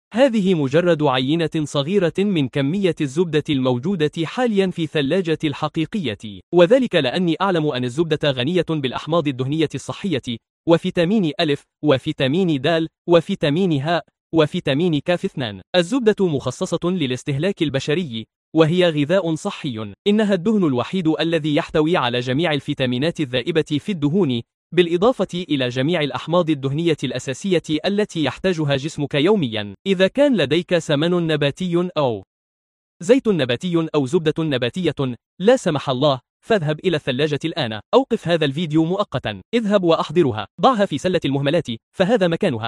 هذه مجرد عينة صغيرة من كمية الزبدة الموجودة حاليا في ثلاجتي الحقيقية، وذلك لأني أعلم أن الزبدة غنية بالأحماض الدهنية الصحية وفيتامين أ وفيتامين د وفيتامين ه وفيتامين ك2. الزبدة مخصصة للاستهلاك البشري، وهي غذاء صحي. إنها الدهن الوحيد الذي يحتوي على جميع الفيتامينات الذائبة في الدهون، بالإضافة إلى جميع الأحماض الدهنية الأساسية التي يحتاجها جسمك يوميا. إذا كان لديك سمن نباتي أو زيت نباتي أو زبدة نباتية، لا سمح الله، فاذهب إلى الثلاجة الآن. أوقف هذا الفيديو مؤقتا. اذهب وأحضرها. ضعها في سلة المهملات، فهذا مكانها.